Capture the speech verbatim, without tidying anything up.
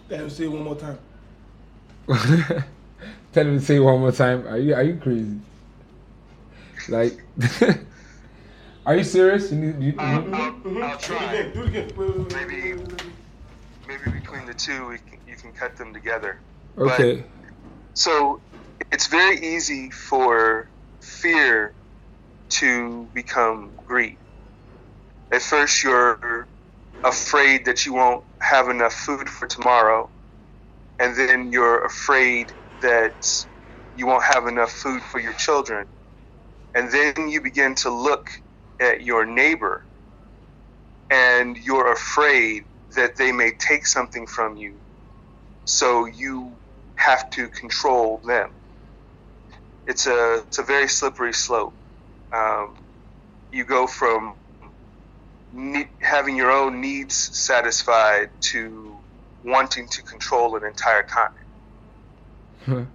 Damn, say it one more time. Tell him to say it one more time. Are you are you crazy? Like, are you serious? You need, you, I'll, you, I'll, Mm-hmm. I'll Do it try. again. Do it again. Wait, wait, wait, wait, Maybe, wait, wait, wait. maybe between the two, we can, you can cut them together. But okay. so it's very easy for fear to become greed. At first, you're afraid that you won't have enough food for tomorrow, and then you're afraid that you won't have enough food for your children. And then you begin to look at your neighbor, and you're afraid that they may take something from you, so you have to control them. It's a it's a very slippery slope. Um, you go from ne- having your own needs satisfied to wanting to control an entire continent.